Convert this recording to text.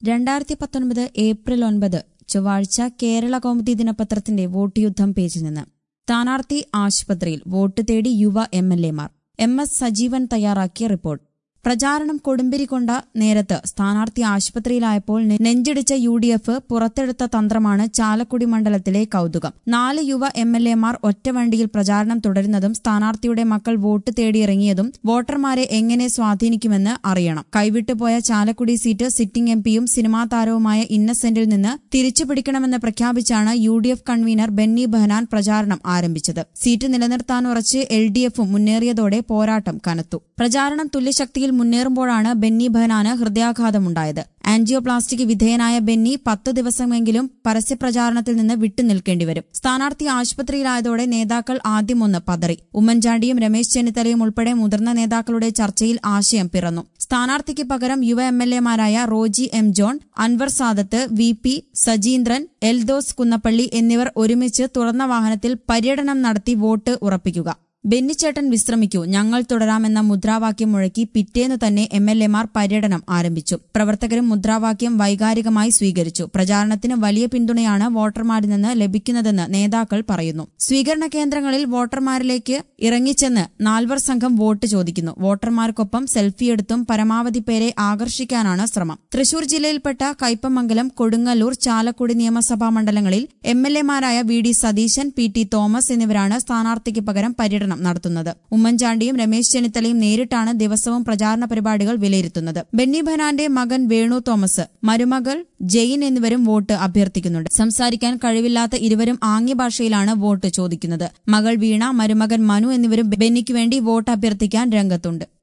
2019 April 9 ചൊവ്വാഴ്ച കേരള കൗമുദി ദിനപത്രത്തിന്റെ vote യുദ്ധം പേജിൽ നിന്ന് സ്ഥാനാർത്ഥി ആശുപത്രിയിൽ വോട്ട് തേടി യുവ എംഎൽഎമാർ MS സജീവൻ തയ്യാറാക്കിയ റിപ്പോർട്ട് പ്രചാരണം കൊടുമ്പിരി കൊണ്ട നേരത്ത് സ്ഥാനാർത്ഥി ആശുപത്രിയിലായപ്പോൾ നെഞ്ചിടിച്ച UDF പുറത്തെടുത്ത തന്ത്രമാണ് ചാലക്കുടി മണ്ഡലത്തിലെ കൌതുകം 4 യുവ എംഎൽഎമാർ ഒറ്റവണ്ടിയിൽ പ്രചാരണം തുടരുന്നതും സ്ഥാനാർത്ഥിയുടെ മക്കൾ വോട്ട് തേടിയിറങ്ങിയതും വോട്ടർമാരെ എങ്ങനെ സ്വാധീനിക്കുമെന്ന് അറിയണം. കൈവിട്ടുപോയ ചാലക്കുടി സീറ്റ് സിറ്റിംഗ് MPയും സിനിമാ താരവുമായ ഇന്നസെന്റിൽ നിന്ന് തിരിച്ചുപിടിക്കണമെന്ന് പ്രഖ്യാപിച്ചാണ് UDF കൺവീനർ ബെന്നി ബെഹനാൻ പ്രചാരണം ആരംഭിച്ചത്. സീറ്റ് നിലനിർത്താനുറച്ച് LDFും മുന്നേറിയതോടെ പോരാട്ടം കനത്തു. പ്രചാരണം തുല്യശക്തിയിൽ മുന്നേറുമ്പോഴാണ് ബെന്നി ബെഹനാന് ഹൃദയാഘാതമുണ്ടായത്. ആൻജിയോപ്ലാസ്റ്റിക്ക് വിധേയനായ ബെന്നി 10 ദിവസമെങ്കിലും പരസ്യപ്രചാരണത്തിൽ നിന്ന് വിട്ടുനിൽക്കേണ്ടിവരും. സ്ഥാനാർത്ഥി ആശുപത്രിയിലായതോടെ നേതാക്കൾ ആദ്യമൊന്ന് പതറി. ഉമ്മൻചാണ്ടിയും രമേശ് ചെന്നിത്തലയും ഉൾപ്പെടെ മുതിർന്ന നേതാക്കളുടെ ചർച്ചയിൽ ആശയം പിറന്നു. സ്ഥാനാർത്ഥിക്ക് പകരം യുവ എംഎൽഎമാരായ Roji M. John, Anwar Sadath, VP Sajeendran, Eldhose Kunnappilly എന്നിവർ ഒരുമിച്ച് തുറന്ന വാഹനത്തിൽ പര്യടനം നടത്തി വോട്ട് ഉറപ്പിക്കുക. ബെന്നിച്ചേട്ടൻ വിശ്രമിക്കൂ, ഞങ്ങൾ തുടരാമെന്ന മുദ്രാവാക്യം മുഴക്കി പിറ്റേന്നു തന്നെ എംഎൽഎമാർ പര്യടനം ആരംഭിച്ചു. പ്രവർത്തകരും മുദ്രാവാക്യം വൈകാരികമായി സ്വീകരിച്ചു. പ്രചാരണത്തിന് വലിയ പിന്തുണയാണ് വോട്ടർമാരിൽ നിന്ന് ലഭിക്കുന്നതെന്ന് നേതാക്കൾ പറയുന്നു. സ്വീകരണ കേന്ദ്രങ്ങളിൽ വോട്ടർമാരിലേക്ക് ഇറങ്ങിച്ചെന്ന് 4 സംഘം വോട്ട് ചോദിക്കുന്നു. വോട്ടർമാർക്കൊപ്പം സെൽഫിയെടുത്തും പരമാവധി പേരെ ആകർഷിക്കാനാണ് ശ്രമം. തൃശൂർ ജില്ലയിൽപ്പെട്ട കയ്പമംഗലം, കൊടുങ്ങല്ലൂർ, ചാലക്കുടി നിയമസഭാ മണ്ഡലങ്ങളിൽ എംഎൽഎമാരായ VD സതീശൻ, PT തോമസ് എന്നിവരാണ് സ്ഥാനാർത്ഥിക്ക് പകരം പര്യടനം നടത്തുന്നത്. ഉമ്മൻചാണ്ടിയും രമേശ് ചെന്നിത്തലയും നേരിട്ടാണ് ദിവസവും പ്രചാരണ പരിപാടികൾ വിലയിരുത്തുന്നത്. ബെന്നി ബെഹനാന്റെ മകൻ വേണു തോമസ്, മരുമകൾ ജെയിൻ എന്നിവരും വോട്ട് അഭ്യർത്ഥിക്കുന്നുണ്ട്. സംസാരിക്കാൻ കഴിവില്ലാത്ത ഇരുവരും ആംഗ്യഭാഷയിലാണ് വോട്ട് ചോദിക്കുന്നത്. മകൾ വീണ, മരുമകൻ മനു എന്നിവരും ബെന്നിക്ക് വേണ്ടി വോട്ട് അഭ്യർത്ഥിക്കാൻ രംഗത്തുണ്ട്.